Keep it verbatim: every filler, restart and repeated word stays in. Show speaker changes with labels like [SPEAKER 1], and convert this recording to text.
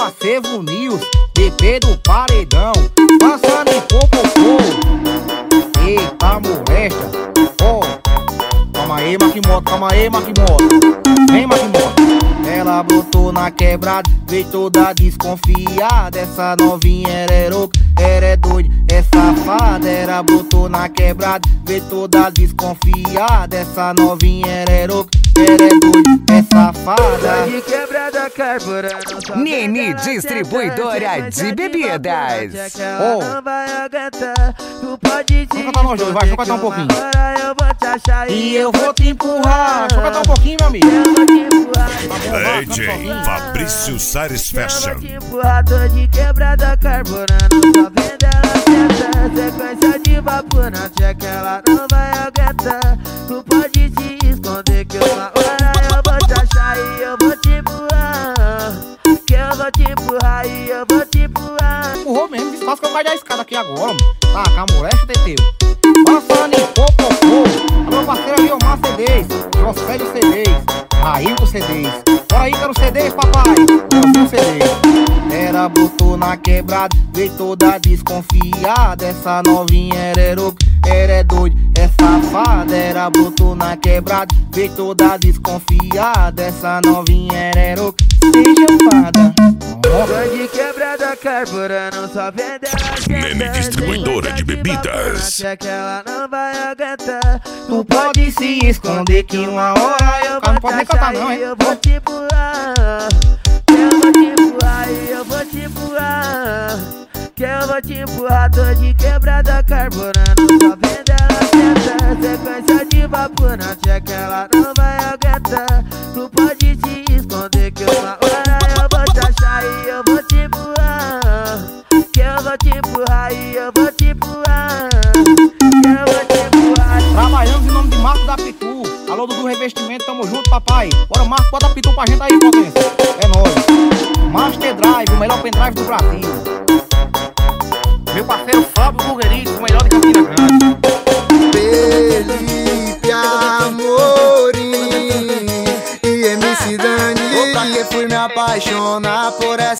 [SPEAKER 1] parceiro Nils, B P do Paredão, passando em popopô. Eita, molesta. Ó, oh, calma aí, Maquimoto, calma aí, Maquimoto. Vem, Maquimoto. Ela brotou na quebrada, veio toda desconfiada. Essa novinha era é louca, era é doida, é safada. Ela brotou na quebrada, veio toda desconfiada. Essa novinha era é louca, era é doida, é safada.
[SPEAKER 2] De quebrada carburando.
[SPEAKER 3] Nene Distribuidora de Bebidas.
[SPEAKER 1] Oh.
[SPEAKER 2] Não vai aguentar, tu pode te
[SPEAKER 1] Deixa eu cantar no jogo, vai, deixa eu cantar um pouquinho.
[SPEAKER 2] Agora eu vou te achar
[SPEAKER 1] E eu vou te empurrar. Deixa eu cantar um pouquinho, meu amigo.
[SPEAKER 2] Eu vou te empurrar.
[SPEAKER 4] D J Fabrício Sares Fashion.
[SPEAKER 2] Eu vou te empurrar, tô de quebrada carburando. Só vendo ela senta, sequência de vapor na tcheca, ela não vai aguentar. Tu pode te esconder que uma hora eu vou te achar e eu vou te empurrar. Que eu vou te empurrar e eu vou te empurrar.
[SPEAKER 1] Empurrou mesmo, desfaz que eu caio da escada aqui agora. Tá, com a molesta, Teteu. Passando em popopô. Meu parceiro ali, Omar C Ds, Josélio C Ds, Raíldo C Ds. Bora aí, quero C Ds, papai. Leozinho C Ds. Era botou na quebrada, veio toda desconfiada. Essa novinha era é louca, era é doida, é safada. Era botou na quebrada, veio toda desconfiada. Essa novinha era é louca, seja fada.
[SPEAKER 2] Tô de quebrada carburando, só vendo ela
[SPEAKER 4] Nene Distribuidora de Bebidas.
[SPEAKER 2] é que ela não vai aguentar.
[SPEAKER 1] Tu pode se esconder que uma hora eu
[SPEAKER 2] vou
[SPEAKER 1] não pode nem cantar não, hein?
[SPEAKER 2] Eu vou te empurrar. Que eu vou te empurrar e eu vou te empurrar. Que eu vou te empurrar, tô de quebrada carburando. Só vendo ela senta, sequência de vapor na tcheca, ela não vai aguentar. Tu pode te esconder que uma hora eu vou te achar e eu vou te empurrar. Que eu vou te empurrar e eu vou te empurrar. Que eu vou te empurrar.
[SPEAKER 1] Trabalhamos em nome de Marco da Pitu. Alô, Dudu Revestimento, tamo junto, papai. Bora, Marco, bota a Pitu pra gente aí, potência. É nóis. Master Drive, o melhor pendrive do Brasil. Meu parceiro Fábio Burguerito, o melhor de Campina Grande.
[SPEAKER 5] Felipe Amorim e M C Dani. Eu fui me apaixonar por essa